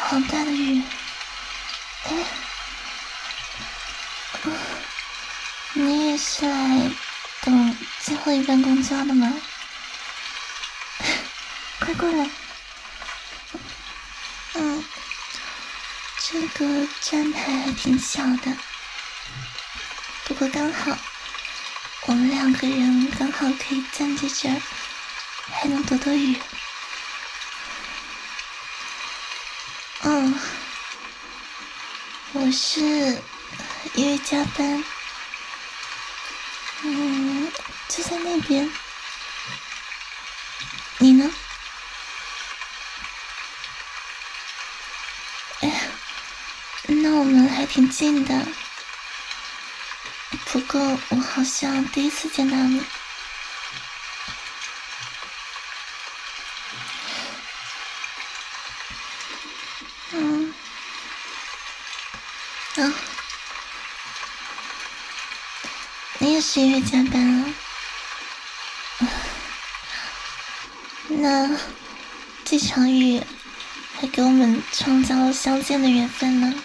好大的雨！哎，你也是来等最后一班公交的吗？快过来！这个站台还挺小的，不过刚好我们2个人刚好可以站在这儿，还能躲躲雨。我是因为加班，就在那边。你呢？哎呀，那我们还挺近的。不过我好像第一次见到你。你也是因为加班啊？那这场雨还给我们创造了相见的缘分呢。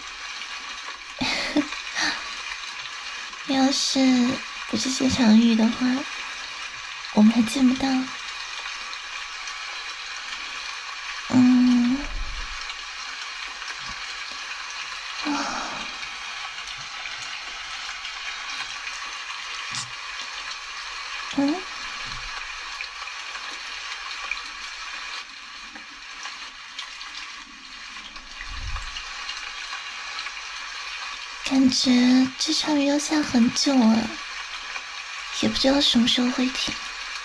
要是不是这场雨的话，我们还见不到。感觉这场雨要下很久了，也不知道什么时候会停。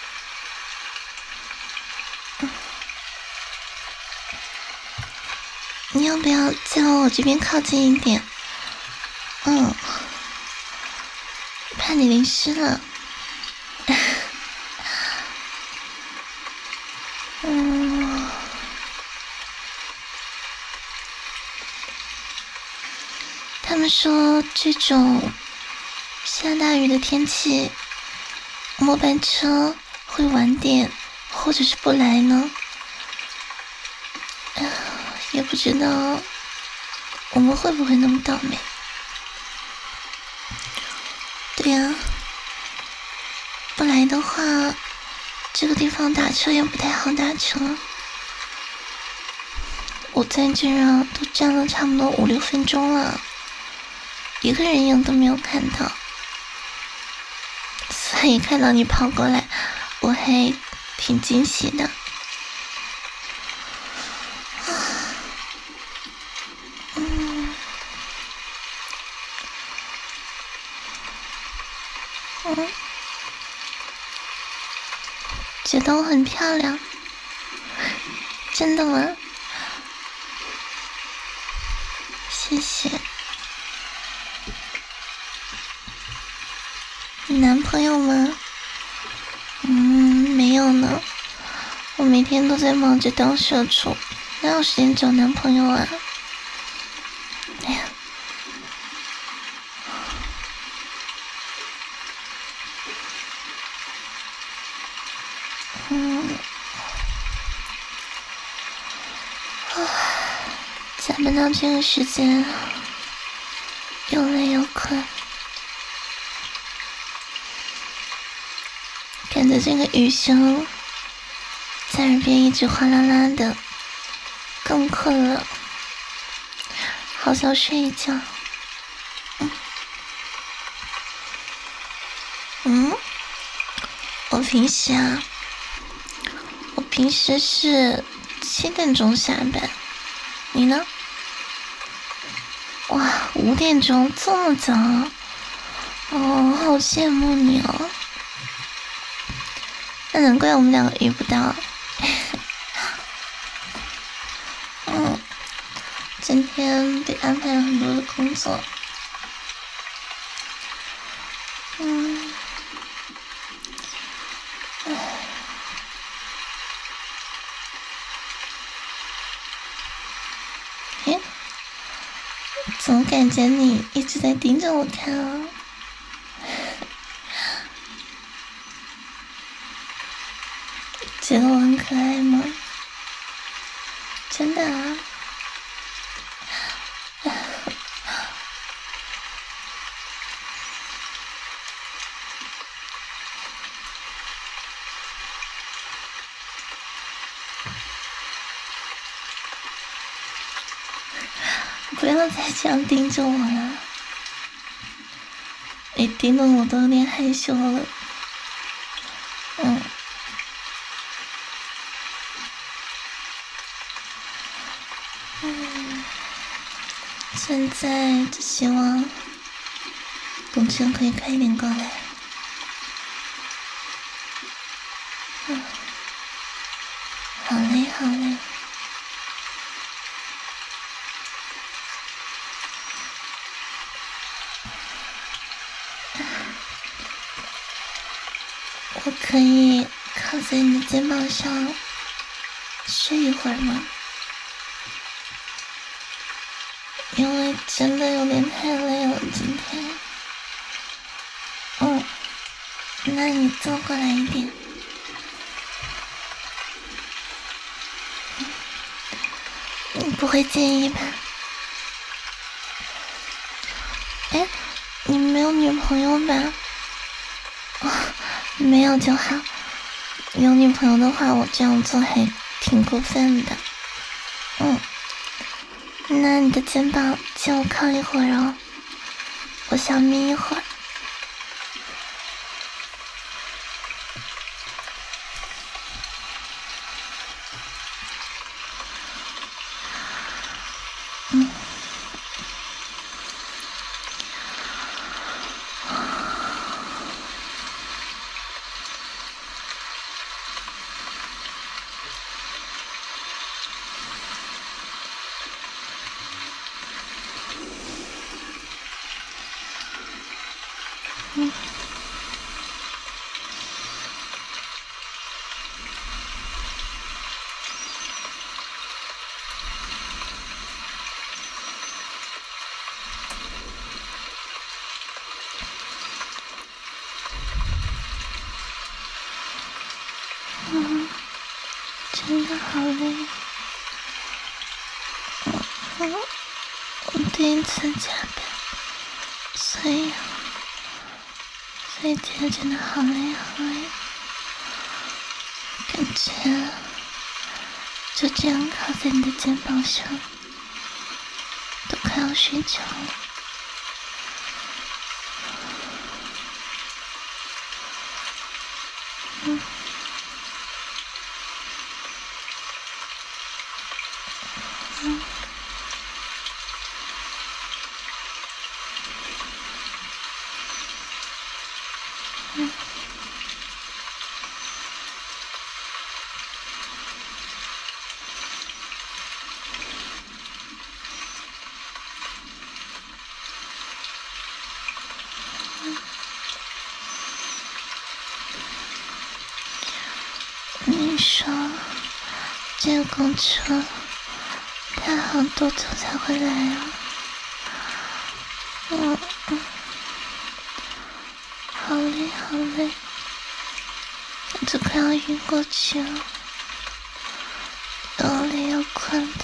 你要不要再往我这边靠近一点？怕你淋湿了。他们说这种下大雨的天气，末班车会晚点，或者是不来呢。也不知道我们会不会那么倒霉。对呀，不来的话，这个地方打车也不太好打车。我在这儿都站了差不多5、6分钟了，一个人影都没有看到，所以看到你跑过来，我还挺惊喜的。觉得我很漂亮，真的吗？谢谢。你男朋友吗？没有呢，我每天都在忙着当社畜，哪有时间找男朋友啊？哎呀，加班到这个时间，又累又困，感觉这个雨声在耳边一直哗啦啦的，更困了，好想睡一觉。我平时是7点钟下班，你呢？哇，5点钟这么早？好羡慕你哦。那难怪我们2个遇不到。今天被安排了很多的工作。总感觉你一直在盯着我看啊。觉得我很可爱吗？真的啊。 不要再这样盯着我了，你盯得我都有点害羞了。现在只希望公车可以快一点过来。好嘞，好嘞。我可以靠在你的肩膀上睡一会儿吗？因为真的有点太累了，今天。那你坐过来一点。你不会介意吧？哎，你没有女朋友吧？没有就好。有女朋友的话，我这样做还挺过分的。那你的肩膀借我靠一会儿哦，我想眯一会儿。真的好累。我第一次加班，所以今天真的好累好累，感觉就这样靠在你的肩膀上，都快要睡着了。你说这个公车它还要多久才会来啊？好累好累，我都快要晕过去了，又累又困的。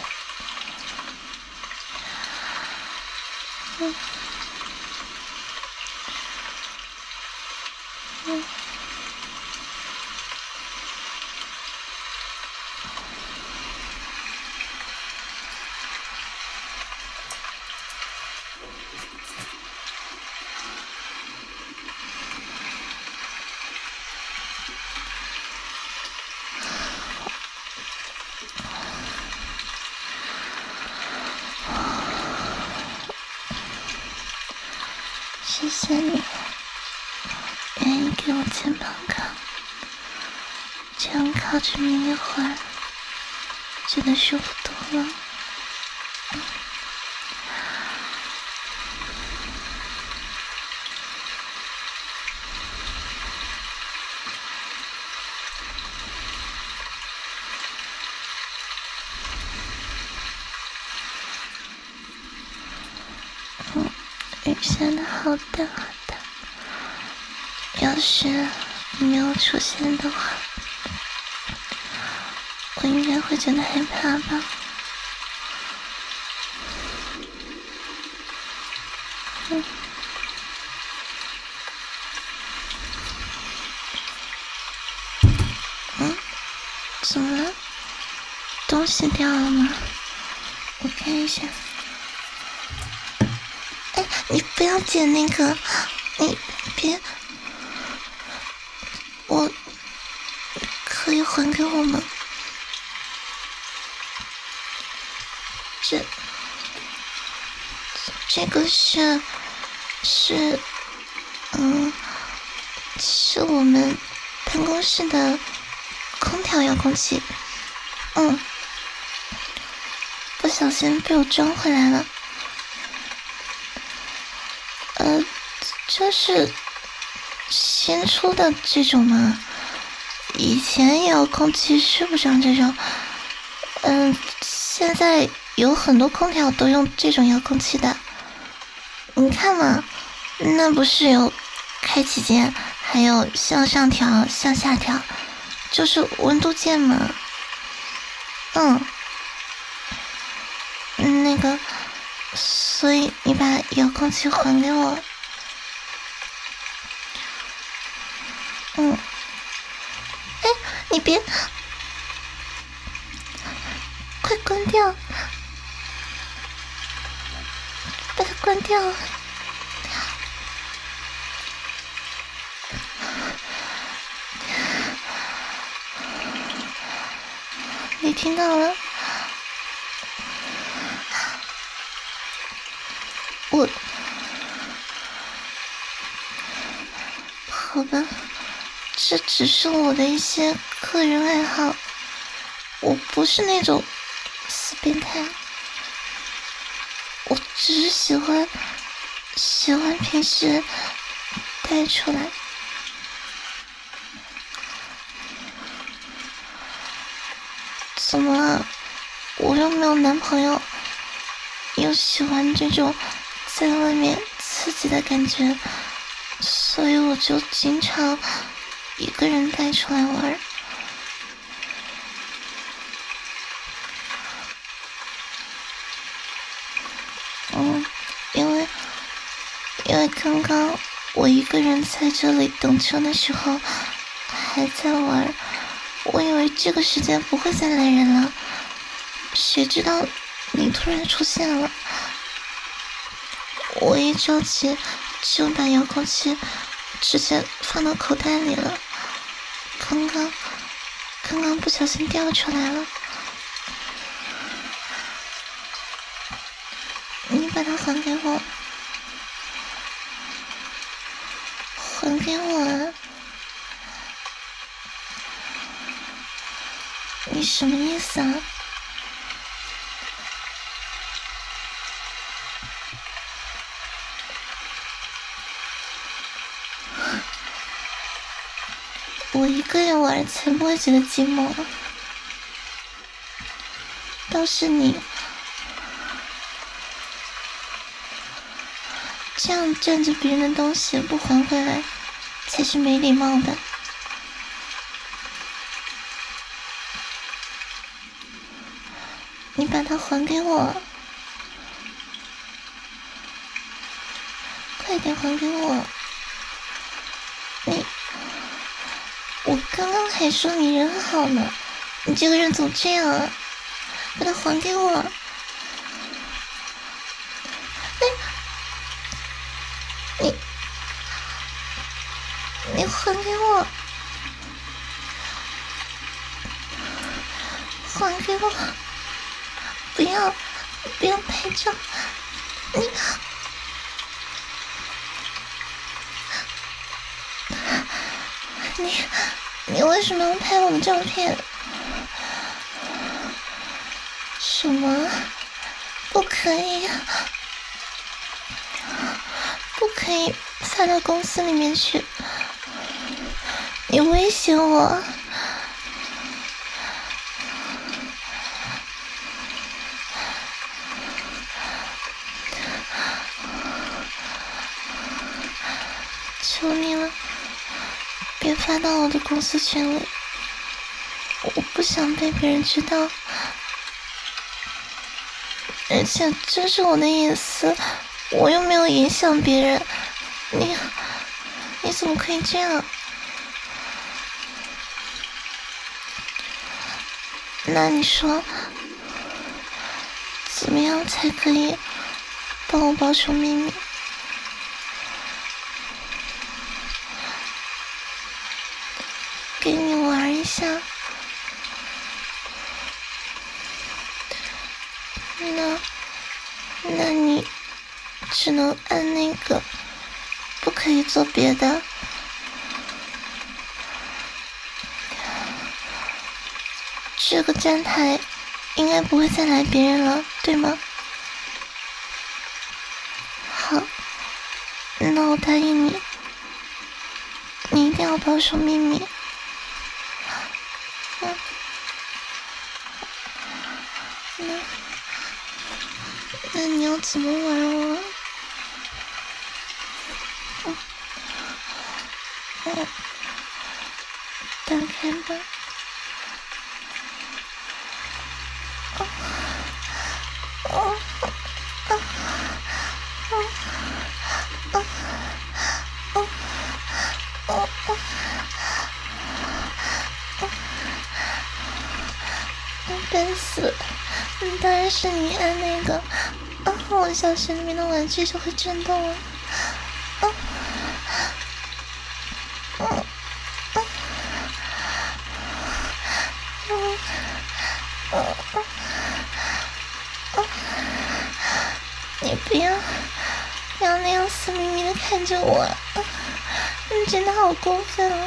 谢谢你愿意给我肩膀靠，这样靠着你一会儿，真的舒服多了。雨下的好大好大，要是没有出现的话，我应该会觉得害怕吧。怎么了？东西掉了吗？我看一下。 你不要点那个，你别，我可以还给我吗？这个是我们办公室的空调遥控器，不小心被我装回来了。这是新出的这种吗？以前遥控器是不上这种，现在有很多空调都用这种遥控器的。你看嘛，那不是有开启键，还有向上调、向下调，就是温度键嘛。那个，所以你把遥控器还给我。你别，快关掉，把它关掉。你听到了？好吧，这只是我的一些个人爱好，我不是那种死变态，我只是喜欢平时带出来。怎么了？我又没有男朋友，又喜欢这种在外面刺激的感觉，所以我就经常一个人带出来玩。因为刚刚我一个人在这里等车的时候还在玩，我以为这个时间不会再来人了，谁知道你突然出现了，我一着急就把遥控器直接放到口袋里了，刚刚不小心掉出来了，你把它还给我，还给我啊！你什么意思啊？我一个人玩才不会觉得寂寞，倒是你这样占着别人的东西不还回来，才是没礼貌的。你把它还给我，快点还给我！我刚刚还说你人好呢，你这个人怎么这样啊？把它还给我！你还给我！还给我！不要拍照！你为什么要拍我的照片？什么？不可以，不可以发到公司里面去！你威胁我！求你了，别发到我的公司群里，我不想被别人知道，而且这是我的隐私，我又没有影响别人，你怎么可以这样？那你说，怎么样才可以帮我保守秘密？ 那你只能按那个，不可以做别的。这个站台应该不会再来别人了，对吗？好，那我答应你，你一定要保守秘密。那你要怎么玩我？打开吧。笨死，当然是你按那个，我小穴里面的玩具就会震动了。你不要那样死眯眯的看着我，你真的好过分哦！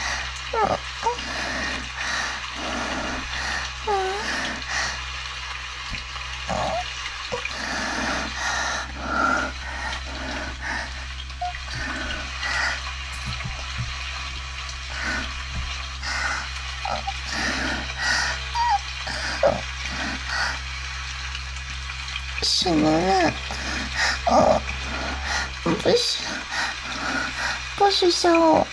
什么啦？不是笑我。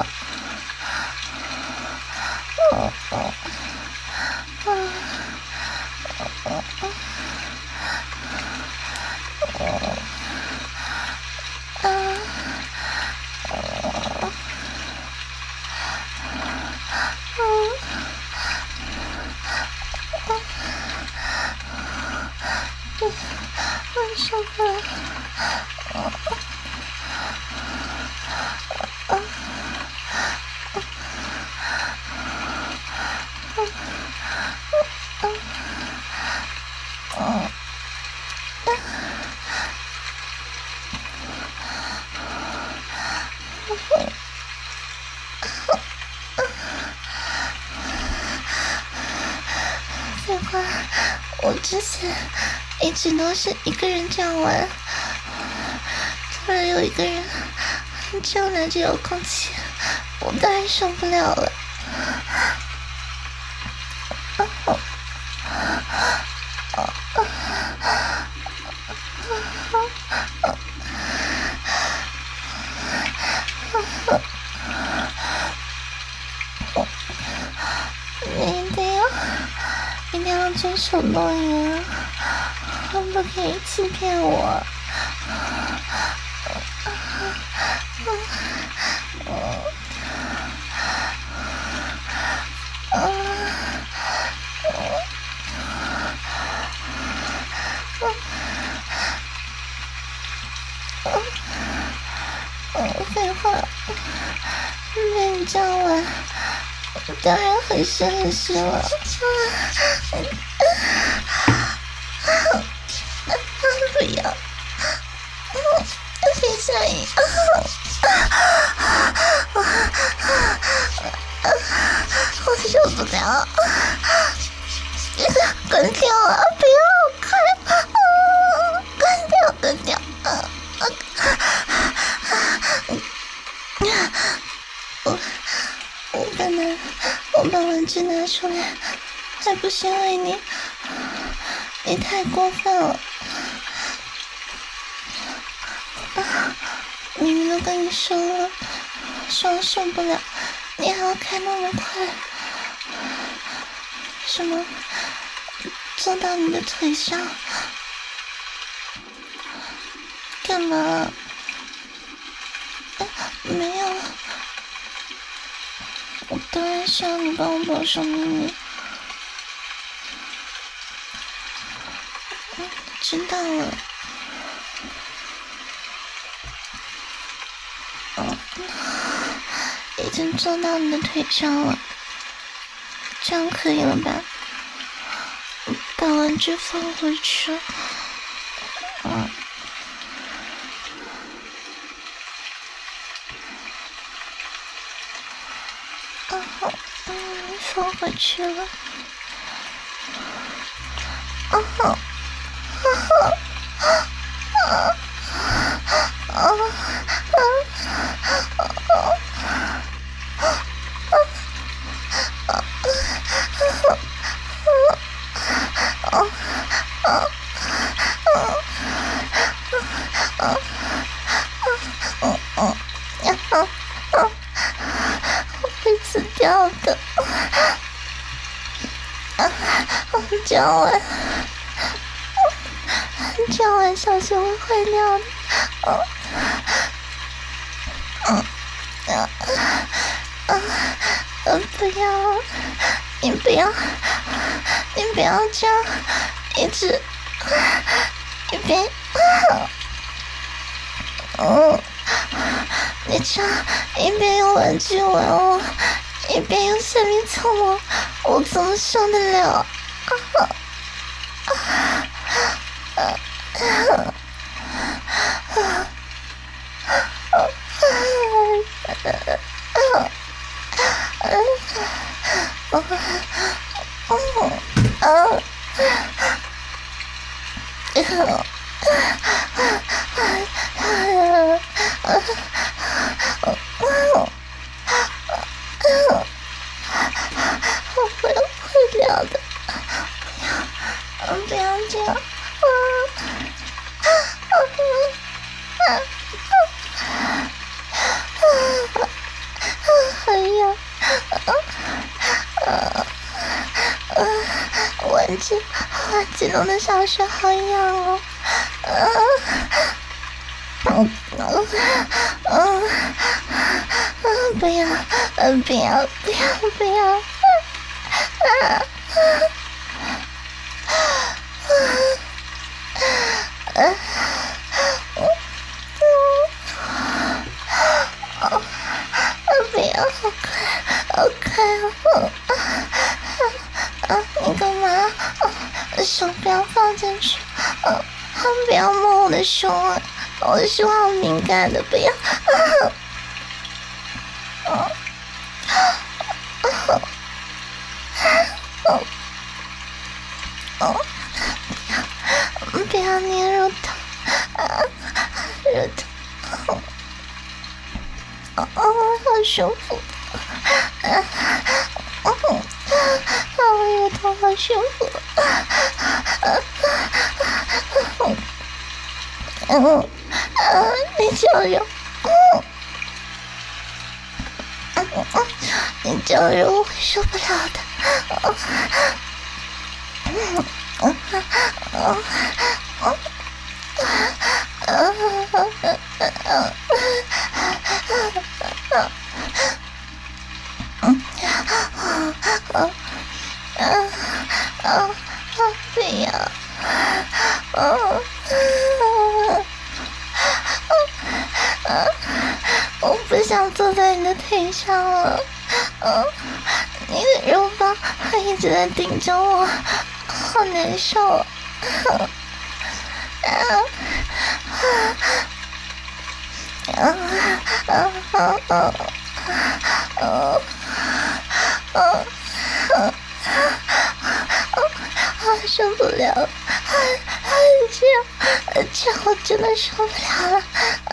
我受不了。废话，我之前一直都是一个人这样玩，突然有一个人这样拿着遥控器，我当然受不了了。一定要遵守诺言，不可以欺骗我。废话，被你这样玩，当然很深很深了。不要，别下瘾，我受不了，关掉啊！不要开，关掉，我把玩具拿出来，还不是因为你太过分了。明明都跟你说了，说受不了，你还要开那么快？什么？坐到你的腿上？干嘛？没有，我当然需要你帮我保守秘密。知道了。已经坐到你的腿上了，这样可以了吧？ 把玩具放回去。放回去了。我会死掉的。这样玩小心会坏掉的。不要，你不要这样，一直，你别，你这样一边用玩具玩我，一边用下面蹭我怎么受得了？我会掉的，不要这样。哎呀，玩具弄得小穴好痒哦。不要，好快你干嘛？手不要放进去，不要摸我的胸啊！我的胸好敏感的，不要。不要捏乳头，乳头，好舒服。乳头好舒服。你叫肉，你叫肉我会受不了的。不要，我不想坐在你的腿上了。你的肉棒一直在顶着我，好难受。受不了了，这样我真的受不了了。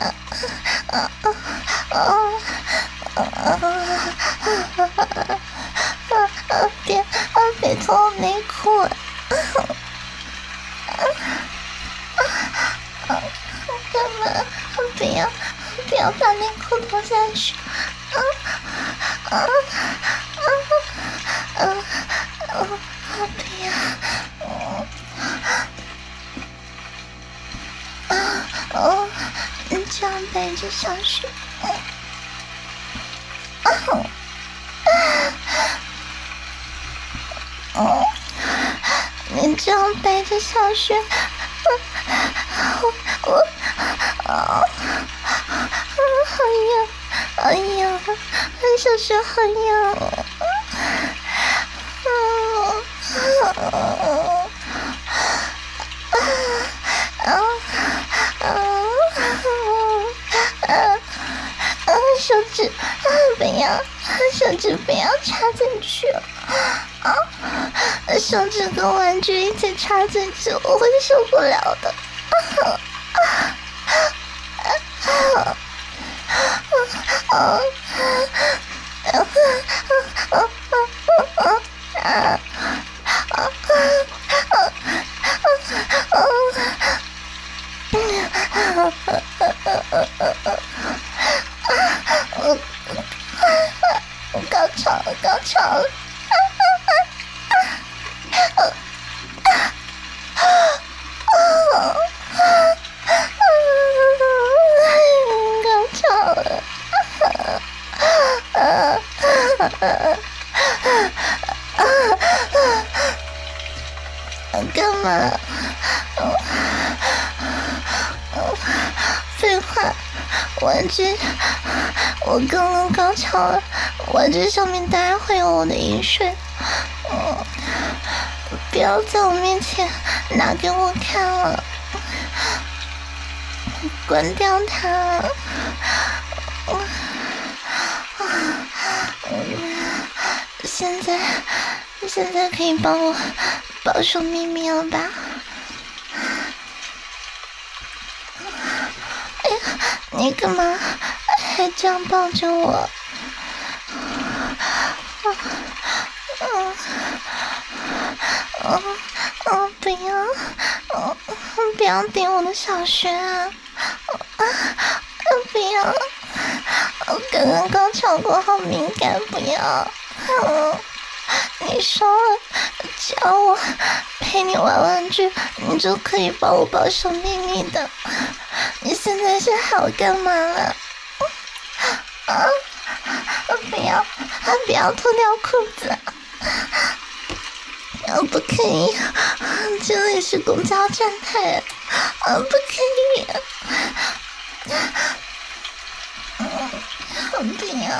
别脱我内裤。干嘛？不要把内裤脱下去。不要。你这样背着小雪。你这样背着小雪，好痒，小雪好痒。 指，不要，手指不要插进去啊！手指跟玩具一起插进去，我会受不了的。高潮了，高潮了！高潮了！干嘛？废话，玩具，我刚刚高潮了，玩具上面当然会有我的饮水。不要在我面前拿给我看了，关掉它。现在可以帮我保守秘密了吧？哎呀，你干嘛还这样抱着我？不要，不要顶我的小穴啊！不要，我刚刚高潮过，好敏感，不要。你说了，只要我陪你玩玩具，你就可以帮我保守秘密的。你现在是喊我干嘛了？不要脱掉裤子！不可以，这里是公交站台，不可以。不要。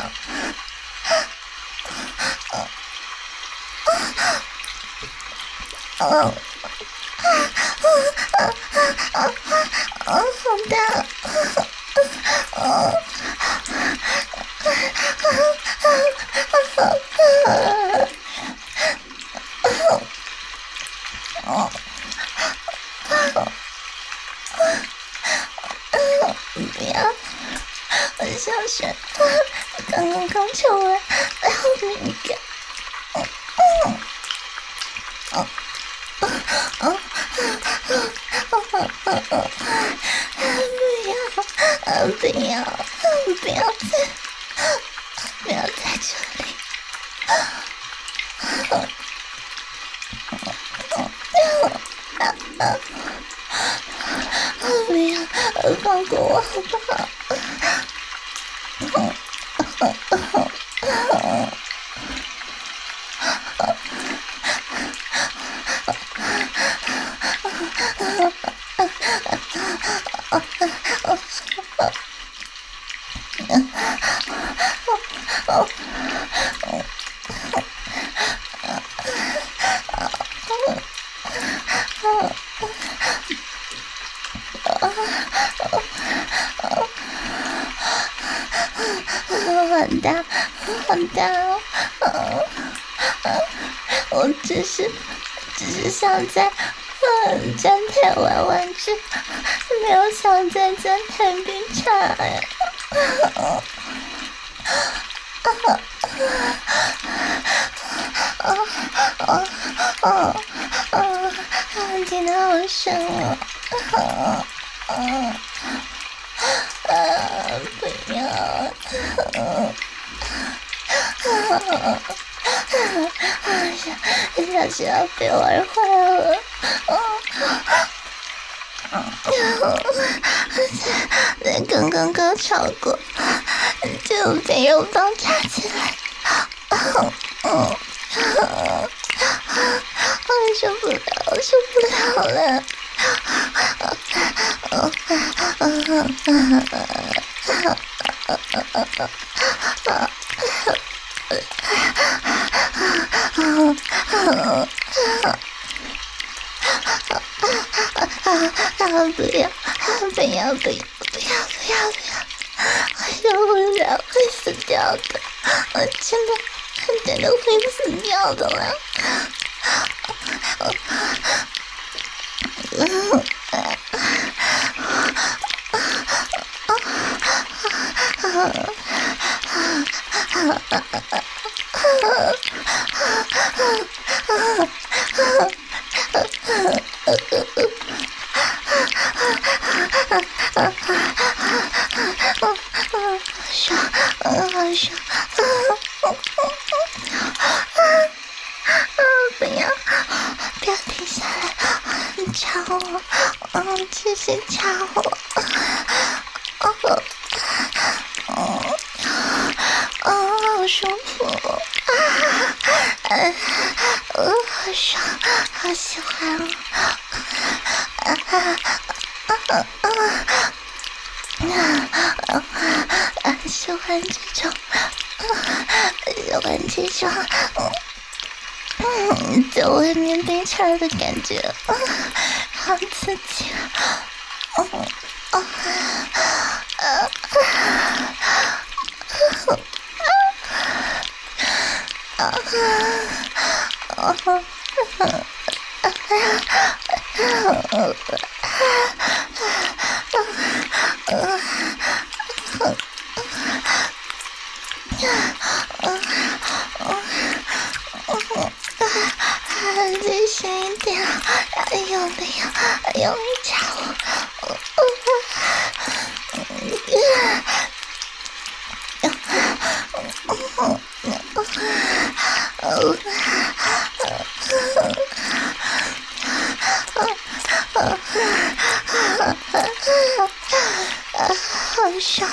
好大！不要！我小雪刚刚高潮完，好敏感。不要在这里！不要放过我好不好？好大哦！我只是想在站台玩玩具，没有想在站台边插呀。听得好深哦！不要！小心要被玩坏了！才刚刚高潮过，就被肉棒插起来，我受不了了！不要！我受不了，会死掉的，我真的会死掉的了。爽，不要停下来，掐我，继续掐我，好舒服，好爽，好喜欢喜欢这种，在外面被插的感觉，好刺激，再深一点，用力掐我，好爽。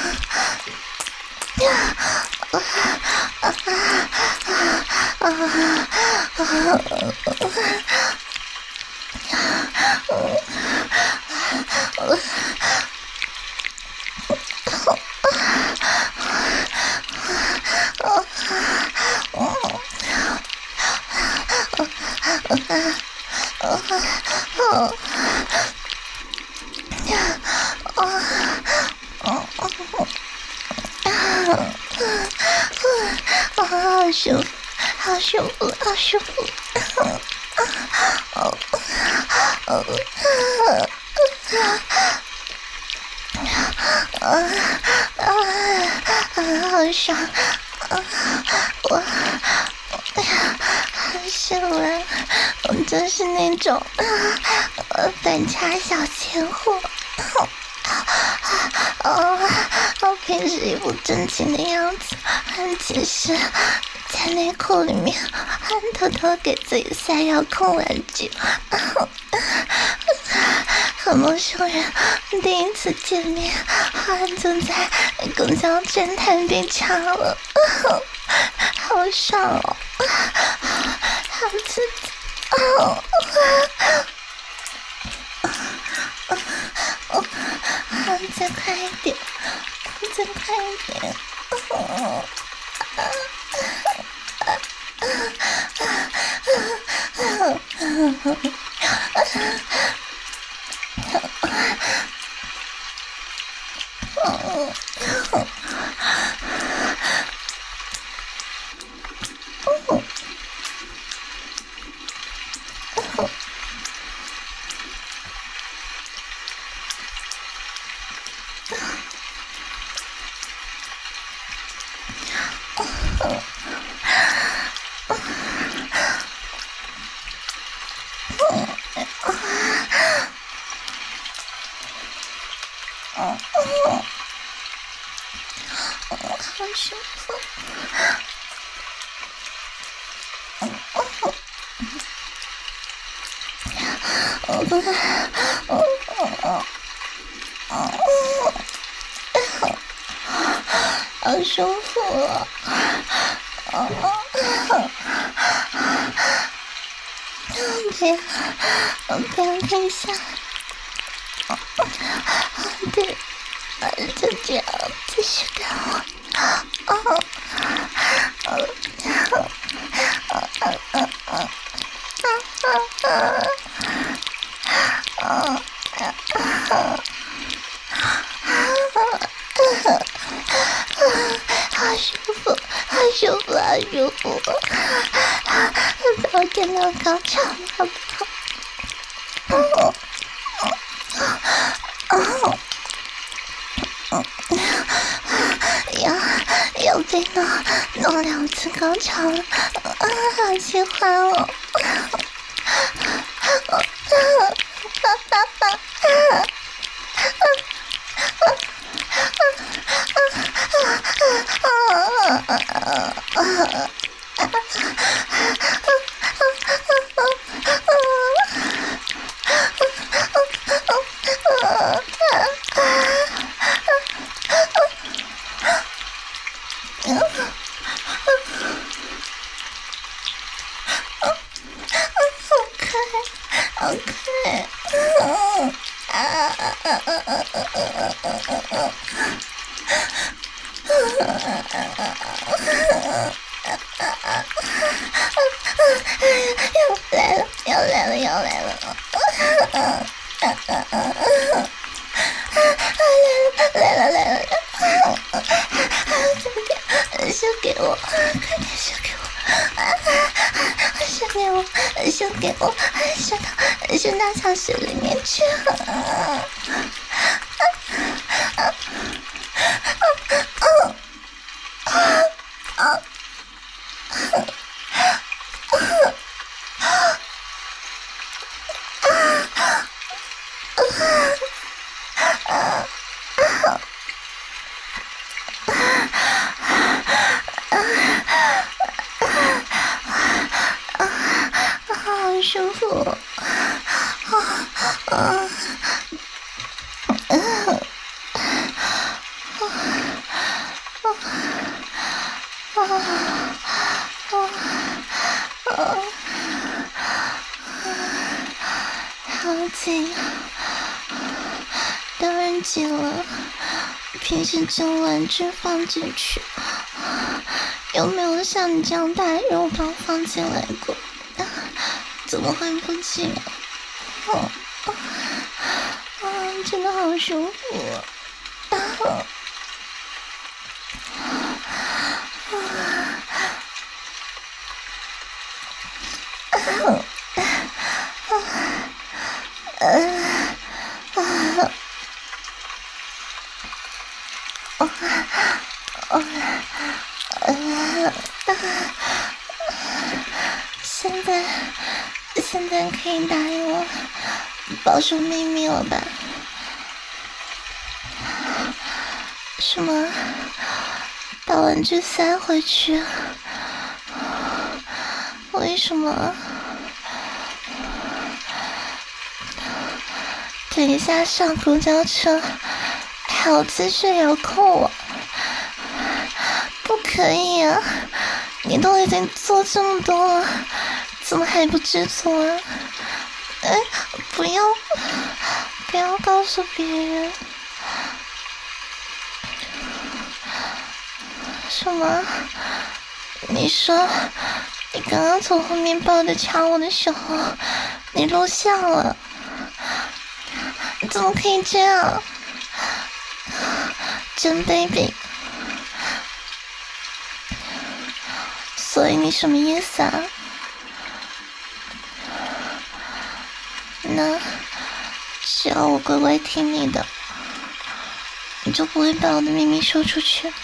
好舒服，好舒服，好舒服！好爽！好喜欢，我就是那种反差小贱货。我平时一副正经的样子，其实在内裤里面偷偷给自己塞遥控玩具。和陌生人第一次见面，就在公交站台被掐了，好爽哦，好刺激哦！再快一点，再快一点！好舒服，好舒服，不要停下，对，就这样继续干我。 高潮好不好？要被弄2次高潮了，好喜欢哦！好快！要来了！来了！射给我，快点射给我！射给我！射到小穴里面去！好舒服！好紧，当然紧了。平时整玩具放进去，有没有像你这样大肉棒放进来过？怎么会不紧啊？真的好舒服现在可以答应我保守秘密了吧？什么？把玩具塞回去？为什么？等一下上公交车还有姿势遥控我，不可以啊！你都已经做这么多了，怎么还不知足啊？不要告诉别人。什么？你说你刚刚从后面抱着掐我的时候，你录像了？你怎么可以这样？真卑鄙！所以你什么意思啊？那只要我乖乖听你的，你就不会把我的秘密说出去。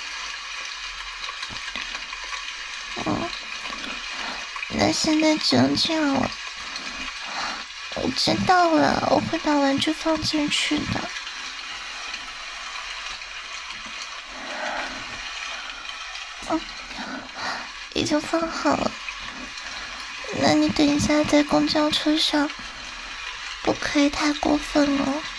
那现在只能这样了。我知道了，我会把玩具放进去的。已经放好了。那你等一下在公交车上，不可以太过分了。